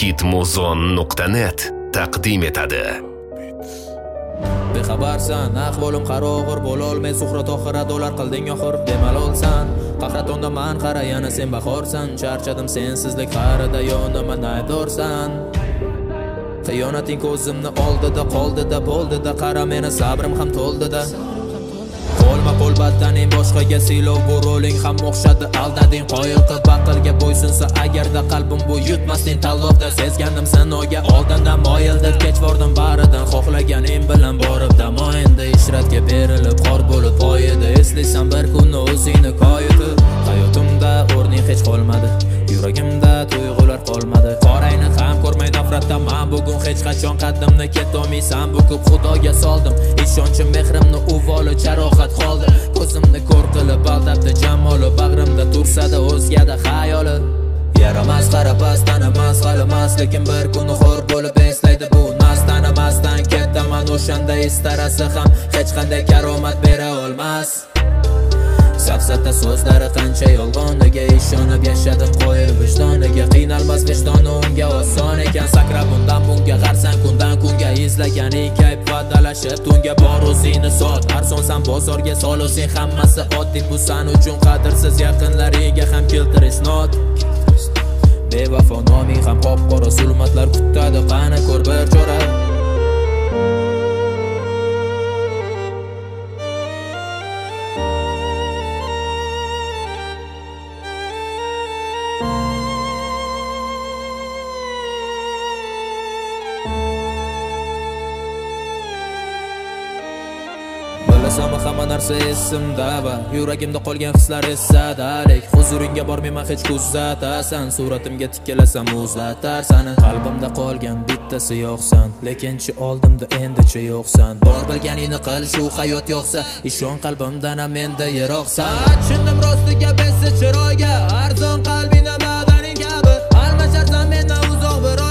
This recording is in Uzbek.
hitmuzon.net taqdim etadi. Bexabarsan, ahvolim qarog'ir bo'lolmay suhrat oxira dolar qilding oxir bemalolsan. Qahratonda man qara yana sen bahorsan, charchadim sensizlik qarida yonima naydorsan. Xiyonating ko'zimni oldida qoldida bo'ldida, qara meni sabrim ham to'ldida. Qo'lma qo'l baddaning boshqaga siylov bu roling ham o'xshadi, aldading qoyil qilib baqilga bo'ysunsa agarda qalbim bu yutmasding tanlovda. Sezgandim sanoga oldindan moyil deb kech bordim baridan, xohlaganing bilan borib damo endi ishratga berilib qor bo'lib poyida. Eslaysan bir kunni o'zingni koyitib, hayotimda o'rning hech qolmadi, yuragimda tuyg'ular qolmadi. Qorayni ham ko'rmay nafratdan men bugun hech qachon qaddimni ketolmaysan bukib xudoga soldim. Ishonchim mehrimni uvoli jarohat qoldi, ko'zimni ko'r qilib aldabdi jamoli, bag'rimda tursada o'zgada xayoli. Yaramas qara pastanamas qalamas, lekin bir kun xo'r bo'lib eslaydi bu nastanamasdan ketaman. O'shanda istarasi ham hech qanday karomat bera olmas. Safsata so'zlari qancha yolg'oniga ishonib yashadim qo'yil vijdoniga. Qiynalmas vijdoni unga oson ekan, sakrab undan bunga g'arsan kundan kunga. Izlaganing kayf vadalashib tunga bor o'zingni sot, arzonsan bozorga sol o'zing, hammasi oddiy bu san uchun qadrsiz. Yaqinlariga ham keltirish not, bevafo noming ham qop-qora zulmatlar kutadi, qani ko'r bir chora. Bilasan hamma narsa esimda va yuragimda qolgan hislar esadalik. Huzuringga bormayman hech kuzatasan, suratimga tikkilasam o'zlatar sani. Qalbimda qolgan bittasi yo'qsan, lekinchi oldimda endicha yo'qsan. Bor bilganingni qil, shu hayot yo'qsa ishon qalbimdan ham menda yiroqsan. Tushundim rostiga besi chiroyga, arzon qalbingda madaning kabi, almasharsan mendan uzoq bir